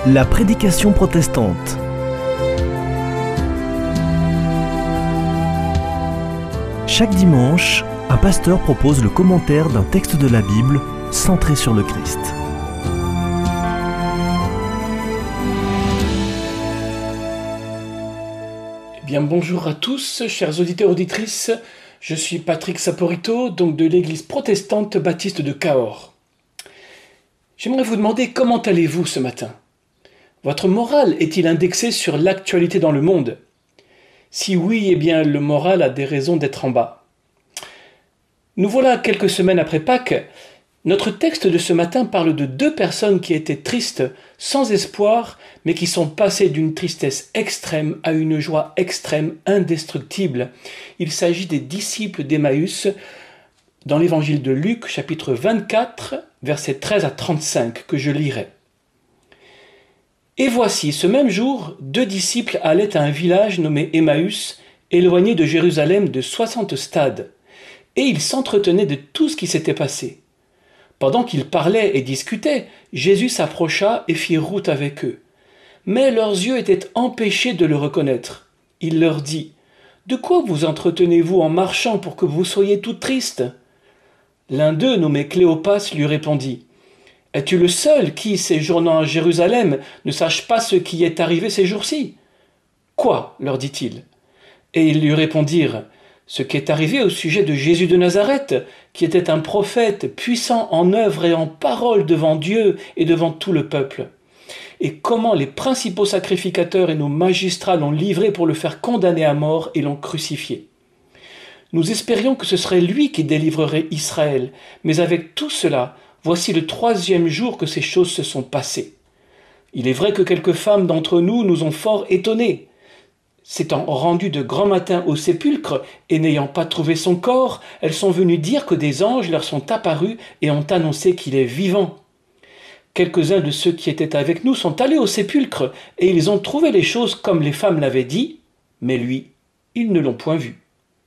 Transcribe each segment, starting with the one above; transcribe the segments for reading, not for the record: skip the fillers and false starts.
La prédication protestante. Chaque dimanche, un pasteur propose le commentaire d'un texte de la Bible centré sur le Christ. Bonjour à tous, chers auditeurs et auditrices. Je suis Patrick Saporito, donc de l'église protestante baptiste de Cahors. J'aimerais vous demander comment allez-vous ce matin ? Votre moral est-il indexé sur l'actualité dans le monde ? Si oui, le moral a des raisons d'être en bas. Nous voilà quelques semaines après Pâques. Notre texte de ce matin parle de deux personnes qui étaient tristes, sans espoir, mais qui sont passées d'une tristesse extrême à une joie extrême, indestructible. Il s'agit des disciples d'Emmaüs dans l'évangile de Luc, chapitre 24, versets 13 à 35, que je lirai. Et voici, ce même jour, deux disciples allaient à un village nommé Emmaüs, éloigné de Jérusalem de 60 stades, et ils s'entretenaient de tout ce qui s'était passé. Pendant qu'ils parlaient et discutaient, Jésus s'approcha et fit route avec eux. Mais leurs yeux étaient empêchés de le reconnaître. Il leur dit : « De quoi vous entretenez-vous en marchant pour que vous soyez tout tristes ?» L'un d'eux, nommé Cléopas, lui répondit : « Es-tu le seul qui, séjournant à Jérusalem, ne sache pas ce qui est arrivé ces jours-ci ?»« Quoi ? leur dit-il. Et ils lui répondirent : « Ce qui est arrivé au sujet de Jésus de Nazareth, qui était un prophète puissant en œuvre et en parole devant Dieu et devant tout le peuple. Et comment les principaux sacrificateurs et nos magistrats l'ont livré pour le faire condamner à mort et l'ont crucifié. Nous espérions que ce serait lui qui délivrerait Israël, mais avec tout cela, voici le 3e jour que ces choses se sont passées. Il est vrai que quelques femmes d'entre nous ont fort étonnés. S'étant rendues de grand matin au sépulcre et n'ayant pas trouvé son corps, elles sont venues dire que des anges leur sont apparus et ont annoncé qu'il est vivant. Quelques-uns de ceux qui étaient avec nous sont allés au sépulcre et ils ont trouvé les choses comme les femmes l'avaient dit, mais lui, ils ne l'ont point vu. »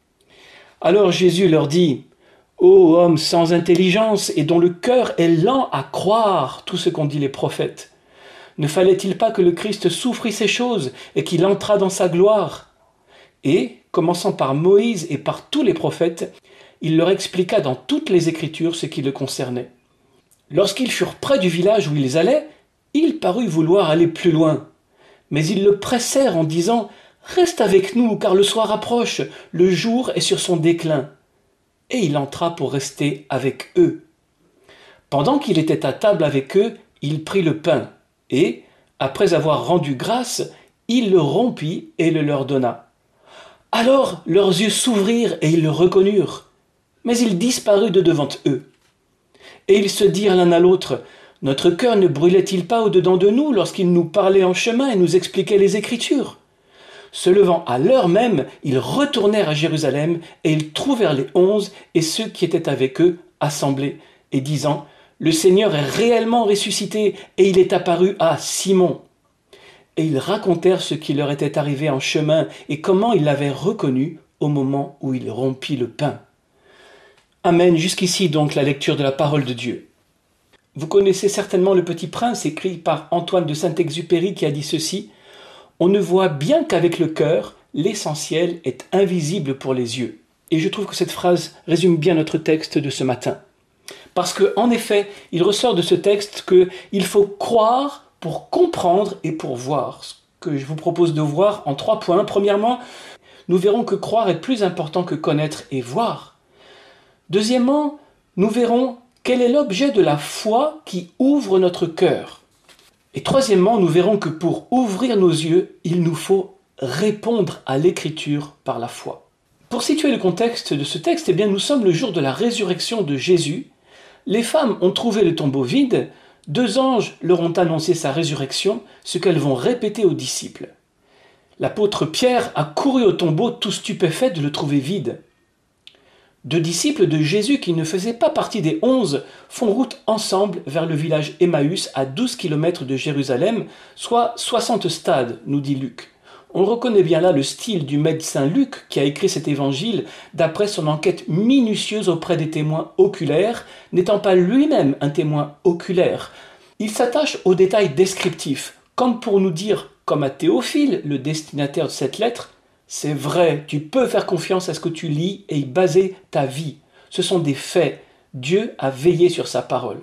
Alors Jésus leur dit : « Ô homme sans intelligence et dont le cœur est lent à croire tout ce qu'ont dit les prophètes, ne fallait-il pas que le Christ souffrit ces choses et qu'il entrât dans sa gloire ? Et, commençant par Moïse et par tous les prophètes, il leur expliqua dans toutes les Écritures ce qui le concernait. Lorsqu'ils furent près du village où ils allaient, il parut vouloir aller plus loin. Mais ils le pressèrent en disant : « Reste avec nous, car le soir approche, le jour est sur son déclin. » Et il entra pour rester avec eux. Pendant qu'il était à table avec eux, il prit le pain, et, après avoir rendu grâce, il le rompit et le leur donna. Alors leurs yeux s'ouvrirent et ils le reconnurent, mais il disparut de devant eux. Et ils se dirent l'un à l'autre : « Notre cœur ne brûlait-il pas au-dedans de nous lorsqu'il nous parlait en chemin et nous expliquait les Écritures ?» Se levant à l'heure même, ils retournèrent à Jérusalem et ils trouvèrent les 11 et ceux qui étaient avec eux assemblés et disant : « Le Seigneur est réellement ressuscité et il est apparu à Simon. » Et ils racontèrent ce qui leur était arrivé en chemin et comment ils l'avaient reconnu au moment où il rompit le pain. Amen. Jusqu'ici donc la lecture de la parole de Dieu. Vous connaissez certainement Le Petit Prince, écrit par Antoine de Saint-Exupéry, qui a dit ceci : « On ne voit bien qu'avec le cœur, l'essentiel est invisible pour les yeux. » Et je trouve que cette phrase résume bien notre texte de ce matin. Parce qu'en effet, il ressort de ce texte qu'il faut croire pour comprendre et pour voir. Ce que je vous propose de voir en 3 points. Premièrement, nous verrons que croire est plus important que connaître et voir. Deuxièmement, nous verrons quel est l'objet de la foi qui ouvre notre cœur. Et troisièmement, nous verrons que pour ouvrir nos yeux, il nous faut répondre à l'Écriture par la foi. Pour situer le contexte de ce texte, nous sommes le jour de la résurrection de Jésus. Les femmes ont trouvé le tombeau vide, 2 anges leur ont annoncé sa résurrection, ce qu'elles vont répéter aux disciples. L'apôtre Pierre a couru au tombeau tout stupéfait de le trouver vide. 2 disciples de Jésus qui ne faisaient pas partie des 11 font route ensemble vers le village Emmaüs à 12 km de Jérusalem, soit 60 stades, nous dit Luc. On reconnaît bien là le style du médecin Luc qui a écrit cet évangile d'après son enquête minutieuse auprès des témoins oculaires, n'étant pas lui-même un témoin oculaire. Il s'attache aux détails descriptifs, comme pour nous dire, comme à Théophile, le destinataire de cette lettre, c'est vrai, tu peux faire confiance à ce que tu lis et y baser ta vie. Ce sont des faits. Dieu a veillé sur sa parole.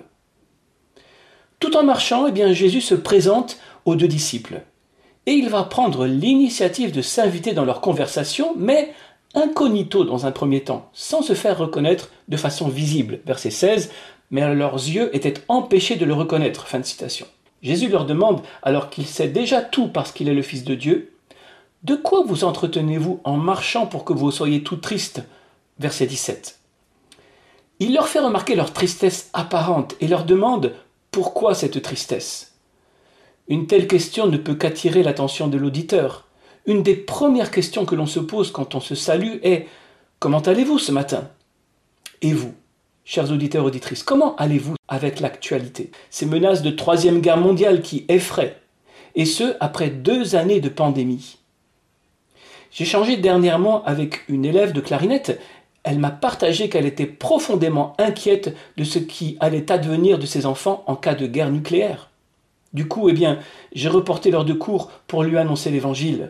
Tout en marchant, Jésus se présente aux deux disciples. Et il va prendre l'initiative de s'inviter dans leur conversation, mais incognito dans un premier temps, sans se faire reconnaître de façon visible. Verset 16, « Mais leurs yeux étaient empêchés de le reconnaître. » Fin de citation. Jésus leur demande, alors qu'il sait déjà tout parce qu'il est le Fils de Dieu, « De quoi vous entretenez-vous en marchant pour que vous soyez tout tristes ?» Verset 17. Il leur fait remarquer leur tristesse apparente et leur demande « Pourquoi cette tristesse ?» Une telle question ne peut qu'attirer l'attention de l'auditeur. Une des premières questions que l'on se pose quand on se salue est « Comment allez-vous ce matin ?» Et vous, chers auditeurs et auditrices, comment allez-vous avec l'actualité? Ces menaces de troisième guerre mondiale qui effraient, et ce, après 2 années de pandémie. J'ai échangé dernièrement avec une élève de clarinette. Elle m'a partagé qu'elle était profondément inquiète de ce qui allait advenir de ses enfants en cas de guerre nucléaire. Du coup, j'ai reporté l'heure de cours pour lui annoncer l'évangile.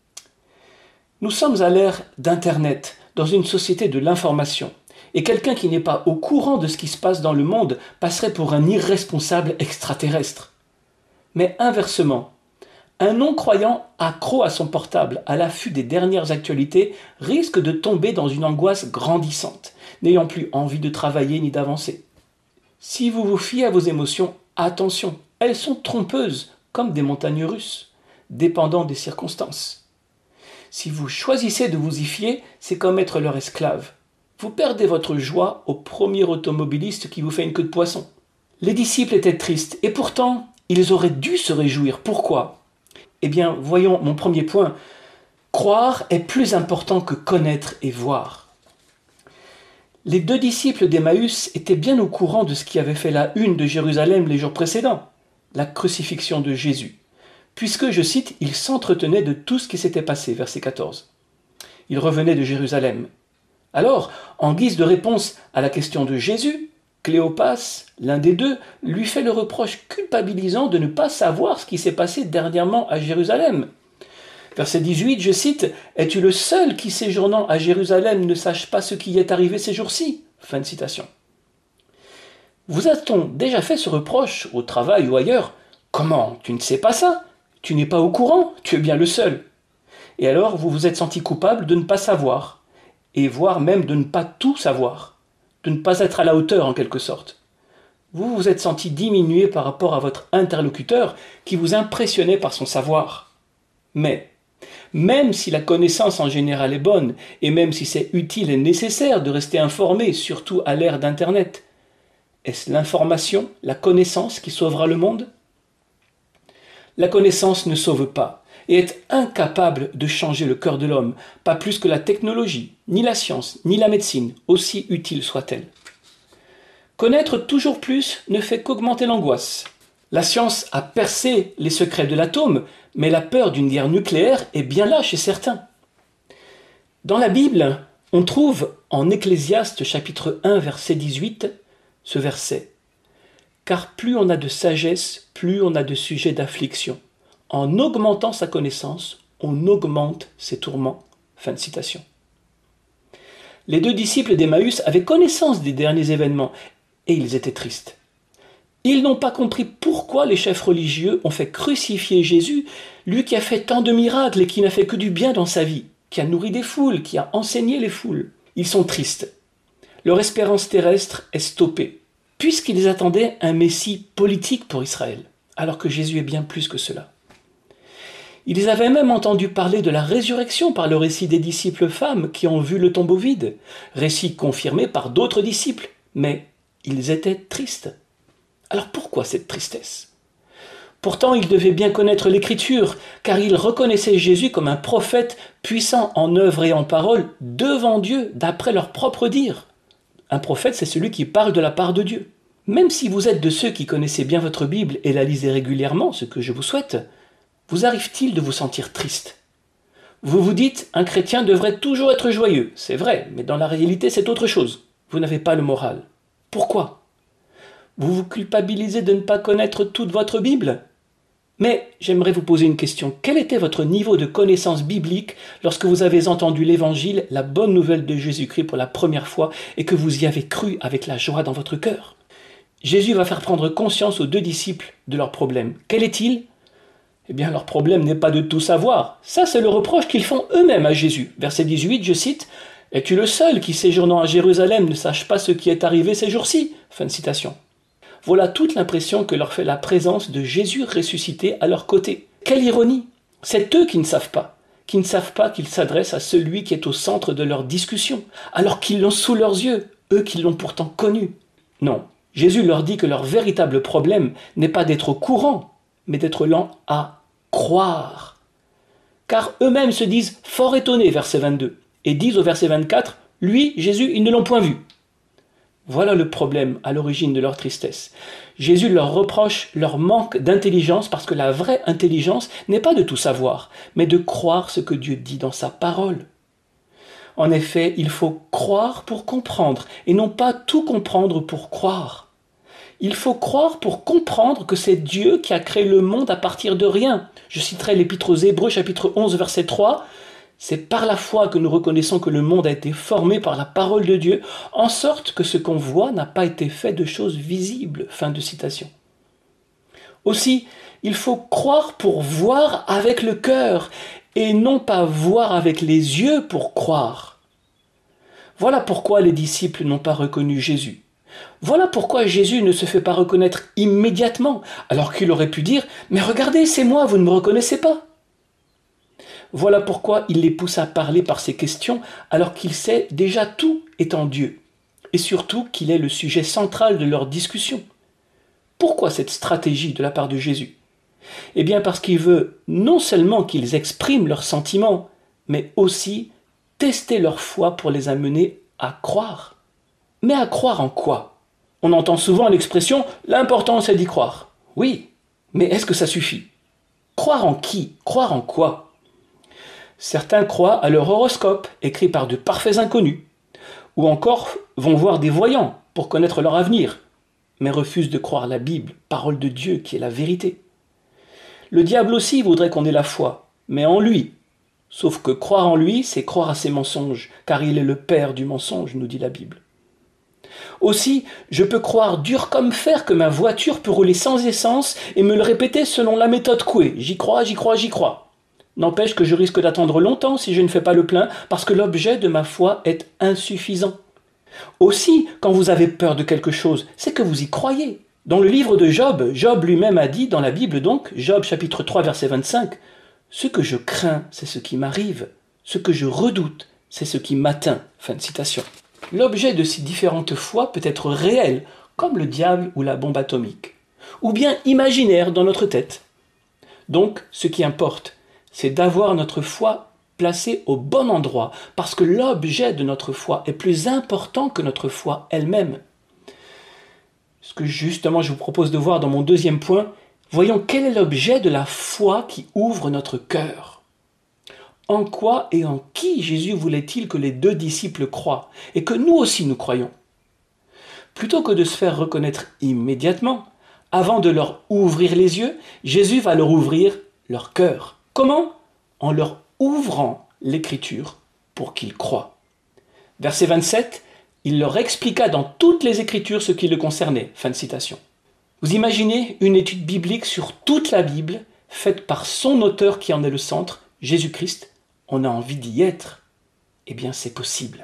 Nous sommes à l'ère d'Internet, dans une société de l'information. Et quelqu'un qui n'est pas au courant de ce qui se passe dans le monde passerait pour un irresponsable extraterrestre. Mais inversement, un non-croyant accro à son portable, à l'affût des dernières actualités, risque de tomber dans une angoisse grandissante, n'ayant plus envie de travailler ni d'avancer. Si vous vous fiez à vos émotions, attention, elles sont trompeuses, comme des montagnes russes, dépendant des circonstances. Si vous choisissez de vous y fier, c'est comme être leur esclave. Vous perdez votre joie au premier automobiliste qui vous fait une queue de poisson. Les disciples étaient tristes, et pourtant, ils auraient dû se réjouir. Pourquoi ? Voyons mon premier point. Croire est plus important que connaître et voir. Les 2 disciples d'Emmaüs étaient bien au courant de ce qui avait fait la une de Jérusalem les jours précédents, la crucifixion de Jésus. Puisque, je cite, ils s'entretenaient de tout ce qui s'était passé, verset 14. Ils revenaient de Jérusalem. Alors, en guise de réponse à la question de Jésus, Cléopas, l'un des 2, lui fait le reproche culpabilisant de ne pas savoir ce qui s'est passé dernièrement à Jérusalem. Verset 18, je cite, « Es-tu le seul qui, séjournant à Jérusalem, ne sache pas ce qui y est arrivé ces jours-ci » Fin de citation. Vous a-t-on déjà fait ce reproche, au travail ou ailleurs? Comment? Tu ne sais pas ça? Tu n'es pas au courant? Tu es bien le seul. Et alors, vous vous êtes senti coupable de ne pas savoir, et voire même de ne pas tout savoir, de ne pas être à la hauteur en quelque sorte. Vous vous êtes senti diminué par rapport à votre interlocuteur qui vous impressionnait par son savoir. Mais, même si la connaissance en général est bonne, et même si c'est utile et nécessaire de rester informé, surtout à l'ère d'Internet, est-ce l'information, la connaissance qui sauvera le monde? La connaissance ne sauve pas et est incapable de changer le cœur de l'homme, pas plus que la technologie, ni la science, ni la médecine, aussi utile soit-elle. Connaître toujours plus ne fait qu'augmenter l'angoisse. La science a percé les secrets de l'atome, mais la peur d'une guerre nucléaire est bien là chez certains. Dans la Bible, on trouve en Ecclésiaste chapitre 1 verset 18 ce verset. Car plus on a de sagesse, plus on a de sujets d'affliction. En augmentant sa connaissance, on augmente ses tourments. Fin de citation. Les 2 disciples d'Emmaüs avaient connaissance des derniers événements et ils étaient tristes. Ils n'ont pas compris pourquoi les chefs religieux ont fait crucifier Jésus, lui qui a fait tant de miracles et qui n'a fait que du bien dans sa vie, qui a nourri des foules, qui a enseigné les foules. Ils sont tristes. Leur espérance terrestre est stoppée, puisqu'ils attendaient un Messie politique pour Israël, alors que Jésus est bien plus que cela. Ils avaient même entendu parler de la résurrection par le récit des disciples femmes qui ont vu le tombeau vide, récit confirmé par d'autres disciples, mais ils étaient tristes. Alors pourquoi cette tristesse? Pourtant, ils devaient bien connaître l'Écriture, car ils reconnaissaient Jésus comme un prophète puissant en œuvre et en parole devant Dieu, d'après leur propre dire. Un prophète, c'est celui qui parle de la part de Dieu. Même si vous êtes de ceux qui connaissez bien votre Bible et la lisez régulièrement, ce que je vous souhaite, vous arrive-t-il de vous sentir triste? Vous vous dites, un chrétien devrait toujours être joyeux. C'est vrai, mais dans la réalité, c'est autre chose. Vous n'avez pas le moral. Pourquoi? Vous vous culpabilisez de ne pas connaître toute votre Bible? Mais j'aimerais vous poser une question. Quel était votre niveau de connaissance biblique lorsque vous avez entendu l'Évangile, la bonne nouvelle de Jésus-Christ pour la première fois et que vous y avez cru avec la joie dans votre cœur? Jésus va faire prendre conscience aux deux disciples de leur problème. Quel est-il? Eh bien, leur problème n'est pas de tout savoir. Ça, c'est le reproche qu'ils font eux-mêmes à Jésus. Verset 18, je cite, « Es-tu le seul qui, séjournant à Jérusalem, ne sache pas ce qui est arrivé ces jours-ci » Fin de citation. Voilà toute l'impression que leur fait la présence de Jésus ressuscité à leur côté. Quelle ironie! C'est eux qui ne savent pas qu'ils s'adressent à celui qui est au centre de leur discussion, alors qu'ils l'ont sous leurs yeux, eux qui l'ont pourtant connu. Non, Jésus leur dit que leur véritable problème n'est pas d'être au courant, mais d'être lents à croire. Car eux-mêmes se disent fort étonnés, verset 22, et disent au verset 24, « Lui, Jésus, ils ne l'ont point vu. » Voilà le problème à l'origine de leur tristesse. Jésus leur reproche leur manque d'intelligence parce que la vraie intelligence n'est pas de tout savoir, mais de croire ce que Dieu dit dans sa parole. En effet, il faut croire pour comprendre et non pas tout comprendre pour croire. Il faut croire pour comprendre que c'est Dieu qui a créé le monde à partir de rien. Je citerai l'Épître aux Hébreux, chapitre 11, verset 3. C'est par la foi que nous reconnaissons que le monde a été formé par la parole de Dieu, en sorte que ce qu'on voit n'a pas été fait de choses visibles. Fin de citation. Aussi, il faut croire pour voir avec le cœur, et non pas voir avec les yeux pour croire. Voilà pourquoi les disciples n'ont pas reconnu Jésus. Voilà pourquoi Jésus ne se fait pas reconnaître immédiatement, alors qu'il aurait pu dire « Mais regardez, c'est moi, vous ne me reconnaissez pas ». Voilà pourquoi il les pousse à parler par ces questions alors qu'il sait déjà tout étant Dieu, et surtout qu'il est le sujet central de leur discussion. Pourquoi cette stratégie de la part de Jésus? Eh bien parce qu'il veut non seulement qu'ils expriment leurs sentiments, mais aussi tester leur foi pour les amener à croire. Mais à croire en quoi? On entend souvent l'expression « l'important c'est d'y croire ». Oui, mais est-ce que ça suffit? Croire en qui? Croire en quoi? Certains croient à leur horoscope, écrit par de parfaits inconnus, ou encore vont voir des voyants pour connaître leur avenir, mais refusent de croire la Bible, parole de Dieu qui est la vérité. Le diable aussi voudrait qu'on ait la foi, mais en lui. Sauf que croire en lui, c'est croire à ses mensonges, car il est le père du mensonge, nous dit la Bible. Aussi, je peux croire dur comme fer que ma voiture peut rouler sans essence et me le répéter selon la méthode Coué. J'y crois, j'y crois, j'y crois. N'empêche que je risque d'attendre longtemps si je ne fais pas le plein parce que l'objet de ma foi est insuffisant. Aussi, quand vous avez peur de quelque chose, c'est que vous y croyez. Dans le livre de Job, Job lui-même a dit, dans la Bible donc, Job chapitre 3 verset 25, « Ce que je crains, c'est ce qui m'arrive. Ce que je redoute, c'est ce qui m'atteint. » Fin de citation. L'objet de ces différentes foi peut être réel, comme le diable ou la bombe atomique, ou bien imaginaire dans notre tête. Donc, ce qui importe, c'est d'avoir notre foi placée au bon endroit, parce que l'objet de notre foi est plus important que notre foi elle-même. Ce que justement je vous propose de voir dans mon deuxième point, voyons quel est l'objet de la foi qui ouvre notre cœur. En quoi et en qui Jésus voulait-il que les deux disciples croient, et que nous aussi nous croyons? Plutôt que de se faire reconnaître immédiatement, avant de leur ouvrir les yeux, Jésus va leur ouvrir leur cœur. Comment? En leur ouvrant l'Écriture pour qu'ils croient. Verset 27, il leur expliqua dans toutes les Écritures ce qui le concernait. Fin de citation. Vous imaginez une étude biblique sur toute la Bible, faite par son auteur qui en est le centre, Jésus-Christ. On a envie d'y être. Eh bien, c'est possible.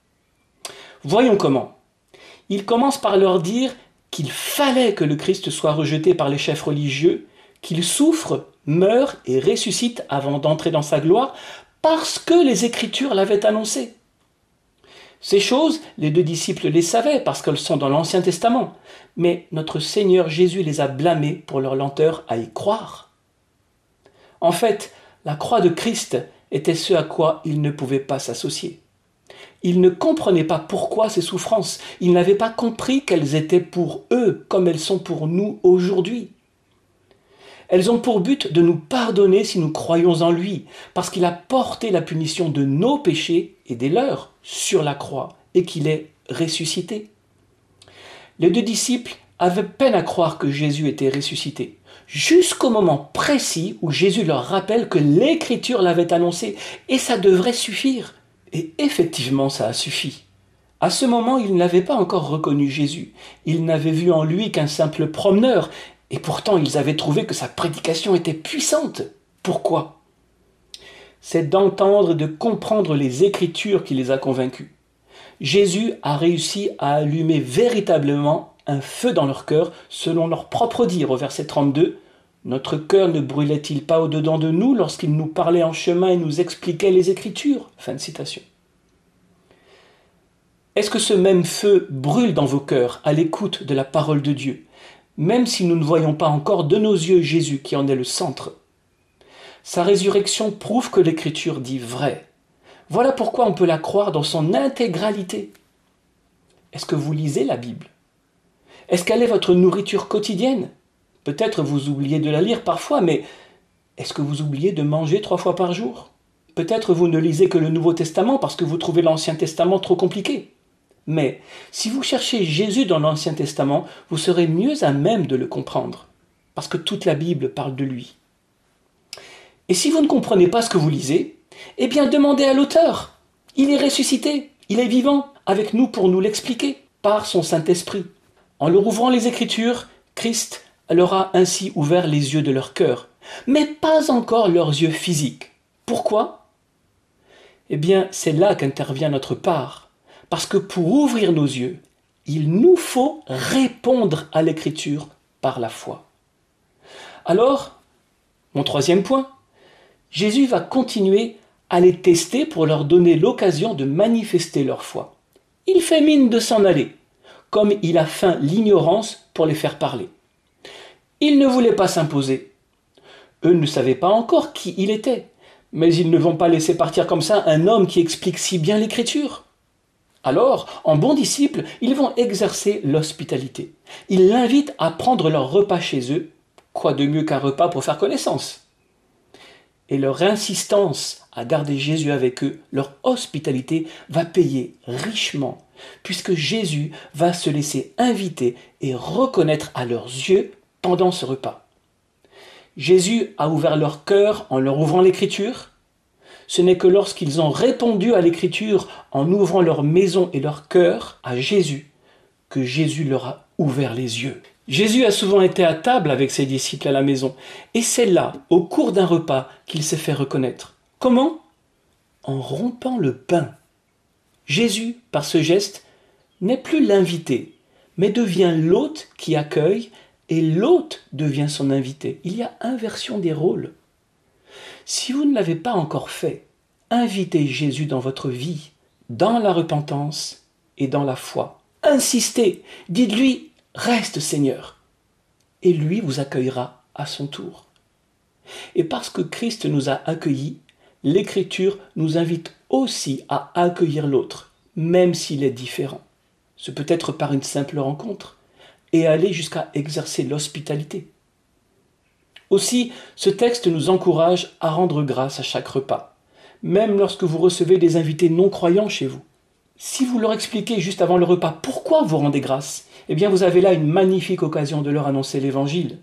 Voyons comment. Il commence par leur dire qu'il fallait que le Christ soit rejeté par les chefs religieux, qu'il souffre, meurt et ressuscite avant d'entrer dans sa gloire, parce que les Écritures l'avaient annoncé. Ces choses, les deux disciples les savaient parce qu'elles sont dans l'Ancien Testament, mais notre Seigneur Jésus les a blâmés pour leur lenteur à y croire. En fait, la croix de Christ était ce à quoi ils ne pouvaient pas s'associer. Ils ne comprenaient pas pourquoi ces souffrances, ils n'avaient pas compris qu'elles étaient pour eux comme elles sont pour nous aujourd'hui. Elles ont pour but de nous pardonner si nous croyons en lui, parce qu'il a porté la punition de nos péchés et des leurs sur la croix et qu'il est ressuscité. Les deux disciples avaient peine à croire que Jésus était ressuscité. jusqu'au moment précis où Jésus leur rappelle que l'Écriture l'avait annoncé, et ça devrait suffire. Et effectivement, ça a suffi. À ce moment, ils n'avaient pas encore reconnu Jésus. Ils n'avaient vu en lui qu'un simple promeneur, et pourtant ils avaient trouvé que sa prédication était puissante. Pourquoi ? C'est d'entendre et de comprendre les Écritures qui les a convaincus. Jésus a réussi à allumer véritablement un feu dans leur cœur, selon leur propre dire au verset 32. « Notre cœur ne brûlait-il pas au-dedans de nous lorsqu'il nous parlait en chemin et nous expliquait les Écritures ?» Fin de citation. Est-ce que ce même feu brûle dans vos cœurs à l'écoute de la parole de Dieu, même si nous ne voyons pas encore de nos yeux Jésus qui en est le centre ? Sa résurrection prouve que l'Écriture dit vrai. Voilà pourquoi on peut la croire dans son intégralité. Est-ce que vous lisez la Bible ? Est-ce qu'elle est votre nourriture quotidienne ? Peut-être vous oubliez de la lire parfois, mais est-ce que vous oubliez de manger 3 fois par jour ? Peut-être vous ne lisez que le Nouveau Testament parce que vous trouvez l'Ancien Testament trop compliqué. Mais si vous cherchez Jésus dans l'Ancien Testament, vous serez mieux à même de le comprendre, parce que toute la Bible parle de lui. Et si vous ne comprenez pas ce que vous lisez, eh bien demandez à l'auteur. Il est ressuscité, il est vivant, avec nous pour nous l'expliquer, par son Saint-Esprit. En leur ouvrant les Écritures, Christ leur a ainsi ouvert les yeux de leur cœur, mais pas encore leurs yeux physiques. Pourquoi ? Eh bien, c'est là qu'intervient notre part, parce que pour ouvrir nos yeux, il nous faut répondre à l'Écriture par la foi. Alors, mon 3e point, Jésus va continuer à les tester pour leur donner l'occasion de manifester leur foi. Il fait mine de s'en aller, comme il a feint l'ignorance pour les faire parler. Il ne voulait pas s'imposer. Eux ne savaient pas encore qui il était, mais ils ne vont pas laisser partir comme ça un homme qui explique si bien l'Écriture. Alors, en bons disciples, ils vont exercer l'hospitalité. Ils l'invitent à prendre leur repas chez eux. Quoi de mieux qu'un repas pour faire connaissance ? Et leur insistance à garder Jésus avec eux, leur hospitalité, va payer richement, puisque Jésus va se laisser inviter et reconnaître à leurs yeux pendant ce repas. Jésus a ouvert leur cœur en leur ouvrant l'Écriture. Ce n'est que lorsqu'ils ont répondu à l'Écriture en ouvrant leur maison et leur cœur à Jésus que Jésus leur a ouvert les yeux. Jésus a souvent été à table avec ses disciples à la maison, et c'est là, au cours d'un repas, qu'il s'est fait reconnaître. Comment ? En rompant le pain. Jésus, par ce geste, n'est plus l'invité, mais devient l'hôte qui accueille, et l'hôte devient son invité. Il y a inversion des rôles. Si vous ne l'avez pas encore fait, invitez Jésus dans votre vie, dans la repentance et dans la foi. Insistez, dites-lui « Reste Seigneur » et lui vous accueillera à son tour. Et parce que Christ nous a accueillis, l'Écriture nous invite aussi à accueillir l'autre, même s'il est différent. Ce peut être par une simple rencontre et aller jusqu'à exercer l'hospitalité. Aussi, ce texte nous encourage à rendre grâce à chaque repas, même lorsque vous recevez des invités non-croyants chez vous. Si vous leur expliquez juste avant le repas pourquoi vous rendez grâce, eh bien vous avez là une magnifique occasion de leur annoncer l'Évangile.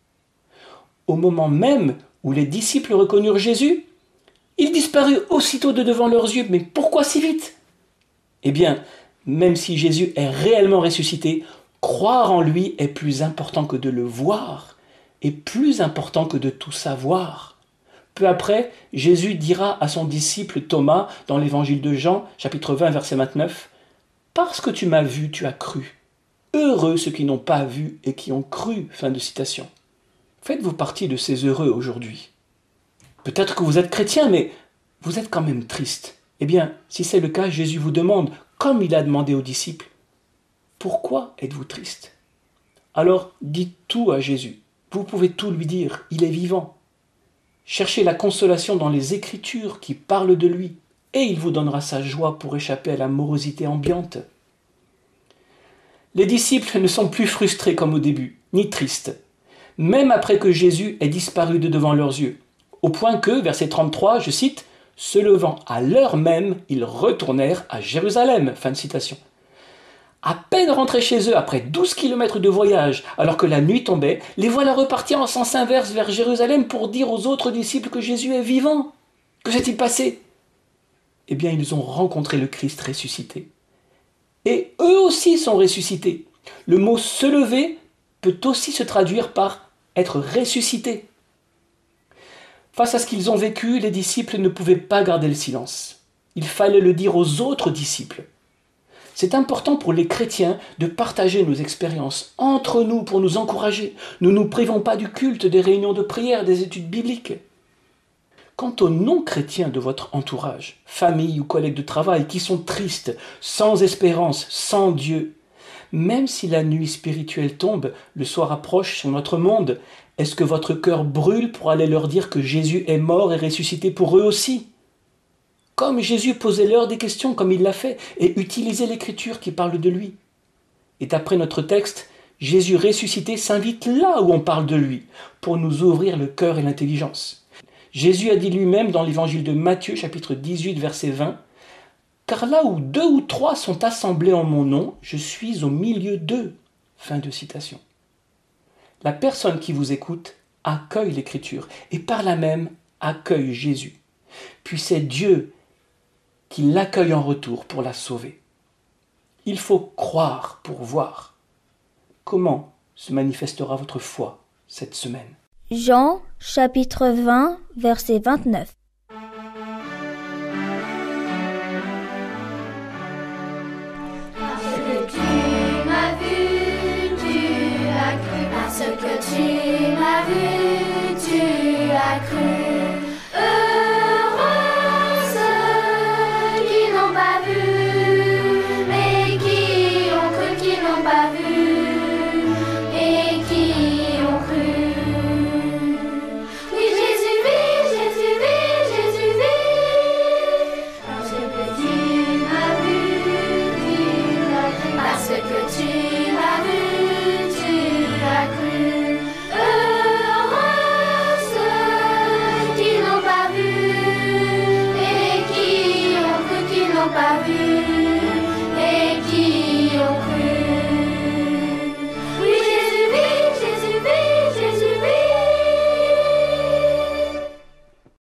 Au moment même où les disciples reconnurent Jésus, il disparut aussitôt de devant leurs yeux. Mais pourquoi si vite ? Eh bien, même si Jésus est réellement ressuscité, croire en lui est plus important que de le voir et plus important que de tout savoir. Peu après, Jésus dira à son disciple Thomas, dans l'évangile de Jean, chapitre 20, verset 29, « Parce que tu m'as vu, tu as cru. Heureux ceux qui n'ont pas vu et qui ont cru. » Fin de citation. Faites-vous partie de ces heureux aujourd'hui. Peut-être que vous êtes chrétien, mais vous êtes quand même triste. Eh bien, si c'est le cas, Jésus vous demande, comme il a demandé aux disciples, « Pourquoi êtes-vous triste ?» Alors, dites tout à Jésus. Vous pouvez tout lui dire, il est vivant. Cherchez la consolation dans les Écritures qui parlent de lui, et il vous donnera sa joie pour échapper à la morosité ambiante. Les disciples ne sont plus frustrés comme au début, ni tristes, même après que Jésus ait disparu de devant leurs yeux, au point que, verset 33, je cite, « Se levant à l'heure même, ils retournèrent à Jérusalem. » Fin de citation. À peine rentrés chez eux après 12 kilomètres de voyage, alors que la nuit tombait, les voilà repartir en sens inverse vers Jérusalem pour dire aux autres disciples que Jésus est vivant. Que s'est-il passé? Eh bien, ils ont rencontré le Christ ressuscité. Et eux aussi sont ressuscités. Le mot « se lever » peut aussi se traduire par « être ressuscité ». Face à ce qu'ils ont vécu, les disciples ne pouvaient pas garder le silence. Il fallait le dire aux autres disciples. C'est important pour les chrétiens de partager nos expériences entre nous pour nous encourager. Nous ne nous privons pas du culte, des réunions de prière, des études bibliques. Quant aux non-chrétiens de votre entourage, famille ou collègues de travail, qui sont tristes, sans espérance, sans Dieu, même si la nuit spirituelle tombe, le soir approche sur notre monde, est-ce que votre cœur brûle pour aller leur dire que Jésus est mort et ressuscité pour eux aussi? Comme Jésus posait leur des questions comme il l'a fait et utilisait l'écriture qui parle de lui. Et d'après notre texte, Jésus ressuscité s'invite là où on parle de lui, pour nous ouvrir le cœur et l'intelligence. Jésus a dit lui-même dans l'évangile de Matthieu, chapitre 18, verset 20, « Car là où 2 ou 3 sont assemblés en mon nom, je suis au milieu d'eux. » Fin de citation. La personne qui vous écoute accueille l'écriture et par là même accueille Jésus. Puis c'est Dieu qui l'accueille en retour pour la sauver. Il faut croire pour voir. Comment se manifestera votre foi cette semaine? Jean, chapitre 20, verset 29.